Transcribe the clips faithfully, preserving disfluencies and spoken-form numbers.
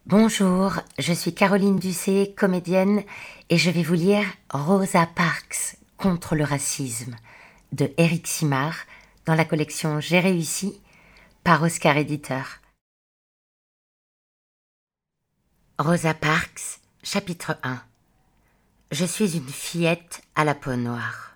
Bonjour, je suis Caroline Ducé, comédienne, et je vais vous lire Rosa Parks contre le racisme de Éric Simard dans la collection J'ai réussi par Oscar Éditeur. Rosa Parks, chapitre un. Je suis une fillette à la peau noire.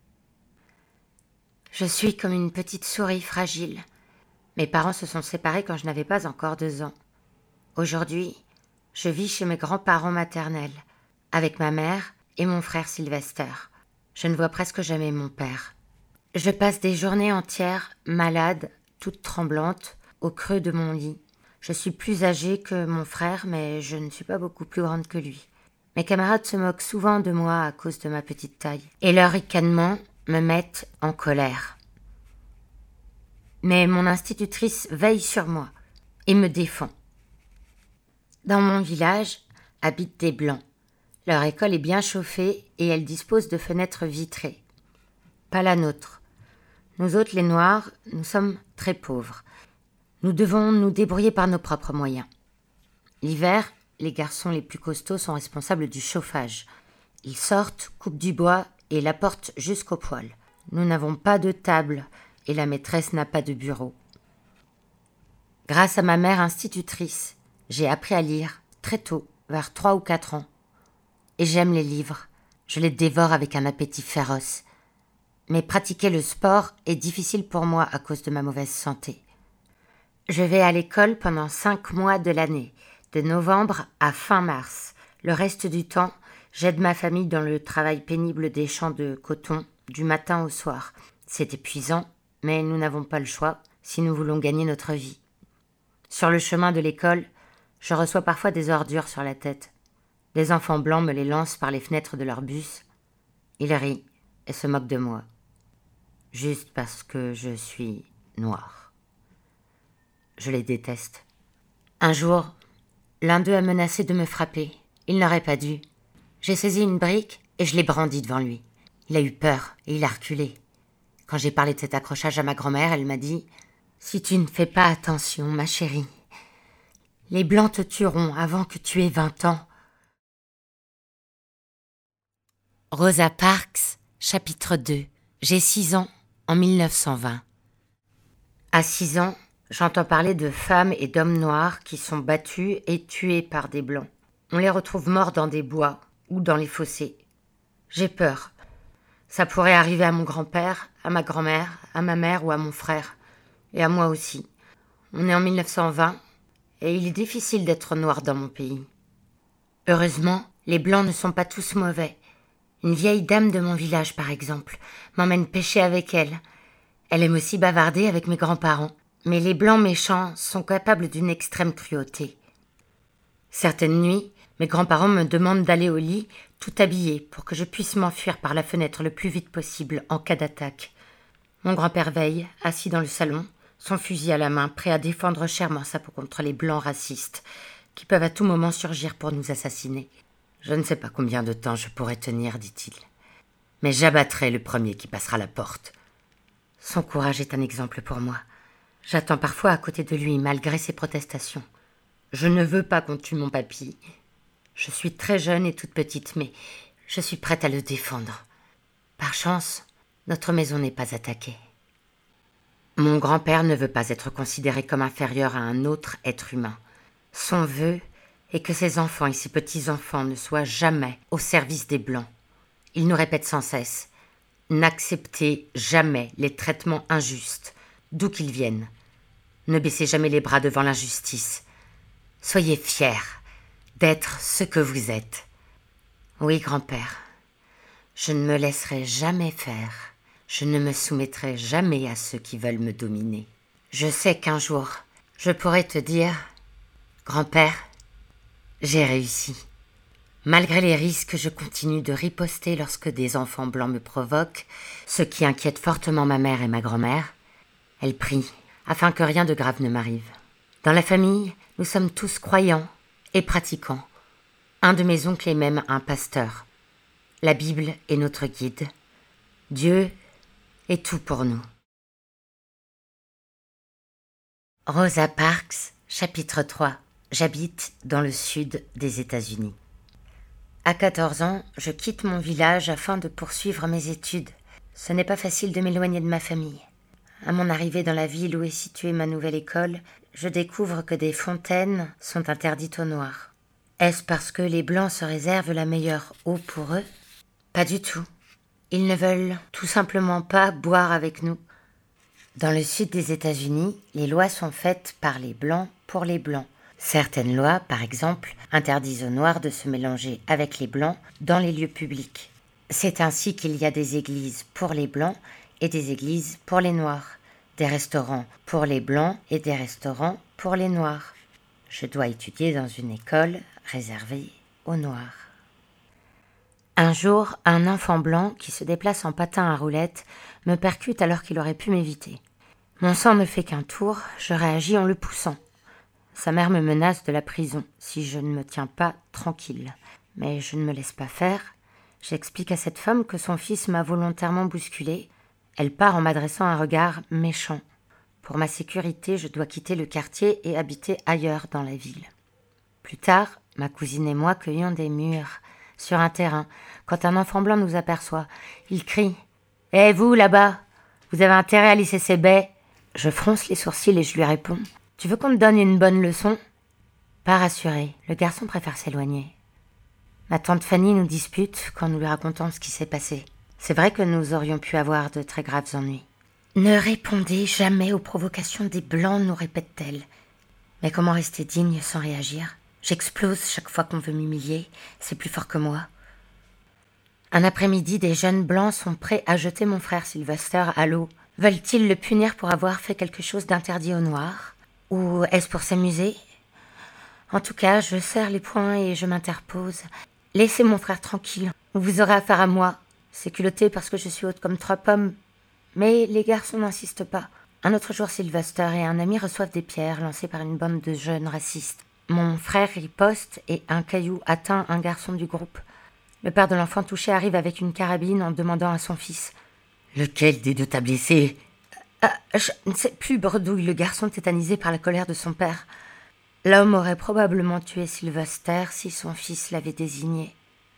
Je suis comme une petite souris fragile. Mes parents se sont séparés quand je n'avais pas encore deux ans. Aujourd'hui, je vis chez mes grands-parents maternels, avec ma mère et mon frère Sylvester. Je ne vois presque jamais mon père. Je passe des journées entières, malade, toute tremblante, au creux de mon lit. Je suis plus âgée que mon frère, mais je ne suis pas beaucoup plus grande que lui. Mes camarades se moquent souvent de moi à cause de ma petite taille, et leurs ricanements me mettent en colère. Mais mon institutrice veille sur moi et me défend. Dans mon village habitent des Blancs. Leur école est bien chauffée et elle dispose de fenêtres vitrées. Pas la nôtre. Nous autres, les Noirs, nous sommes très pauvres. Nous devons nous débrouiller par nos propres moyens. L'hiver, les garçons les plus costauds sont responsables du chauffage. Ils sortent, coupent du bois et l'apportent jusqu'au poêle. Nous n'avons pas de table et la maîtresse n'a pas de bureau. Grâce à ma mère institutrice, j'ai appris à lire très tôt, vers trois ou quatre ans. Et j'aime les livres. Je les dévore avec un appétit féroce. Mais pratiquer le sport est difficile pour moi à cause de ma mauvaise santé. Je vais à l'école pendant cinq mois de l'année, de novembre à fin mars. Le reste du temps, j'aide ma famille dans le travail pénible des champs de coton, du matin au soir. C'est épuisant, mais nous n'avons pas le choix si nous voulons gagner notre vie. Sur le chemin de l'école, je reçois parfois des ordures sur la tête. Des enfants blancs me les lancent par les fenêtres de leur bus. Ils rient et se moquent de moi. Juste parce que je suis noire. Je les déteste. Un jour, l'un d'eux a menacé de me frapper. Il n'aurait pas dû. J'ai saisi une brique et je l'ai brandie devant lui. Il a eu peur et il a reculé. Quand j'ai parlé de cet accrochage à ma grand-mère, elle m'a dit « Si tu ne fais pas attention, ma chérie, les Blancs te tueront avant que tu aies vingt ans. » Rosa Parks, chapitre deux. J'ai six ans en mille neuf cent vingt. À six ans, j'entends parler de femmes et d'hommes noirs qui sont battus et tués par des Blancs. On les retrouve morts dans des bois ou dans les fossés. J'ai peur. Ça pourrait arriver à mon grand-père, à ma grand-mère, à ma mère ou à mon frère. Et à moi aussi. On est en mille neuf cent vingt et il est difficile d'être noir dans mon pays. Heureusement, les Blancs ne sont pas tous mauvais. Une vieille dame de mon village, par exemple, m'emmène pêcher avec elle. Elle aime aussi bavarder avec mes grands-parents. Mais les Blancs méchants sont capables d'une extrême cruauté. Certaines nuits, mes grands-parents me demandent d'aller au lit, tout habillé, pour que je puisse m'enfuir par la fenêtre le plus vite possible en cas d'attaque. Mon grand-père veille, assis dans le salon, son fusil à la main, prêt à défendre chèrement sa peau contre les Blancs racistes, qui peuvent à tout moment surgir pour nous assassiner. Je ne sais pas combien de temps je pourrai tenir, dit-il. Mais j'abattrai le premier qui passera la porte. Son courage est un exemple pour moi. J'attends parfois à côté de lui, malgré ses protestations. Je ne veux pas qu'on tue mon papy. Je suis très jeune et toute petite, mais je suis prête à le défendre. Par chance, notre maison n'est pas attaquée. Mon grand-père ne veut pas être considéré comme inférieur à un autre être humain. Son vœu est que ses enfants et ses petits-enfants ne soient jamais au service des Blancs. Il nous répète sans cesse « N'acceptez jamais les traitements injustes, d'où qu'ils viennent. Ne baissez jamais les bras devant l'injustice. Soyez fiers d'être ce que vous êtes. » Oui, grand-père, je ne me laisserai jamais faire. Je ne me soumettrai jamais à ceux qui veulent me dominer. Je sais qu'un jour, je pourrai te dire « Grand-père, j'ai réussi. » Malgré les risques, je continue de riposter lorsque des enfants blancs me provoquent, ce qui inquiète fortement ma mère et ma grand-mère. Elles prient afin que rien de grave ne m'arrive. Dans la famille, nous sommes tous croyants et pratiquants. Un de mes oncles est même un pasteur. La Bible est notre guide. Dieu est tout pour nous. Rosa Parks, chapitre trois. J'habite dans le sud des États-Unis. À quatorze ans, je quitte mon village afin de poursuivre mes études. Ce n'est pas facile de m'éloigner de ma famille. À mon arrivée dans la ville où est située ma nouvelle école, je découvre que des fontaines sont interdites aux Noirs. Est-ce parce que les Blancs se réservent la meilleure eau pour eux? Pas du tout. Ils ne veulent tout simplement pas boire avec nous. Dans le sud des États-Unis, les lois sont faites par les Blancs pour les Blancs. Certaines lois, par exemple, interdisent aux Noirs de se mélanger avec les Blancs dans les lieux publics. C'est ainsi qu'il y a des églises pour les Blancs et des églises pour les Noirs, des restaurants pour les Blancs et des restaurants pour les Noirs. Je dois étudier dans une école réservée aux Noirs. Un jour, un enfant blanc qui se déplace en patin à roulettes me percute alors qu'il aurait pu m'éviter. Mon sang ne fait qu'un tour, je réagis en le poussant. Sa mère me menace de la prison si je ne me tiens pas tranquille. Mais je ne me laisse pas faire. J'explique à cette femme que son fils m'a volontairement bousculée. Elle part en m'adressant un regard méchant. Pour ma sécurité, je dois quitter le quartier et habiter ailleurs dans la ville. Plus tard, ma cousine et moi cueillons des mûres sur un terrain, quand un enfant blanc nous aperçoit. Il crie « Hé, vous, là-bas, vous avez intérêt à lisser ces baies !» Je fronce les sourcils et je lui réponds « Tu veux qu'on te donne une bonne leçon ?» Pas rassuré, le garçon préfère s'éloigner. Ma tante Fanny nous dispute quand nous lui racontons ce qui s'est passé. C'est vrai que nous aurions pu avoir de très graves ennuis. « Ne répondez jamais aux provocations des Blancs, nous répète-t-elle. Mais comment rester digne sans réagir ? J'explose chaque fois qu'on veut m'humilier, c'est plus fort que moi. » Un après-midi, des jeunes blancs sont prêts à jeter mon frère Sylvester à l'eau. Veulent-ils le punir pour avoir fait quelque chose d'interdit aux Noirs? Ou est-ce pour s'amuser? En tout cas, je serre les poings et je m'interpose. « Laissez mon frère tranquille, vous aurez affaire à moi. » C'est culotté parce que je suis haute comme trois pommes. Mais les garçons n'insistent pas. Un autre jour, Sylvester et un ami reçoivent des pierres lancées par une bande de jeunes racistes. Mon frère riposte et un caillou atteint un garçon du groupe. Le père de l'enfant touché arrive avec une carabine en demandant à son fils « Lequel des deux t'a blessé ?»« Ah, je ne sais plus, bredouille le garçon tétanisé par la colère de son père. L'homme aurait probablement tué Sylvester si son fils l'avait désigné.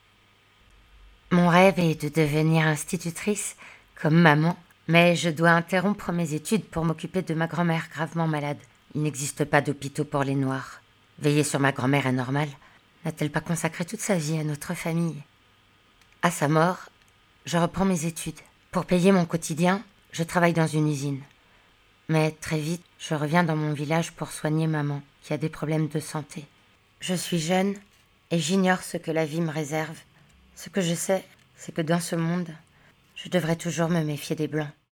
Mon rêve est de devenir institutrice, comme maman, mais je dois interrompre mes études pour m'occuper de ma grand-mère gravement malade. Il n'existe pas d'hôpitaux pour les Noirs. Veiller sur ma grand-mère est normal. N'a-t-elle pas consacré toute sa vie à notre famille? À sa mort, je reprends mes études. Pour payer mon quotidien, je travaille dans une usine. Mais très vite, je reviens dans mon village pour soigner maman, qui a des problèmes de santé. Je suis jeune et j'ignore ce que la vie me réserve. Ce que je sais, c'est que dans ce monde, je devrais toujours me méfier des Blancs.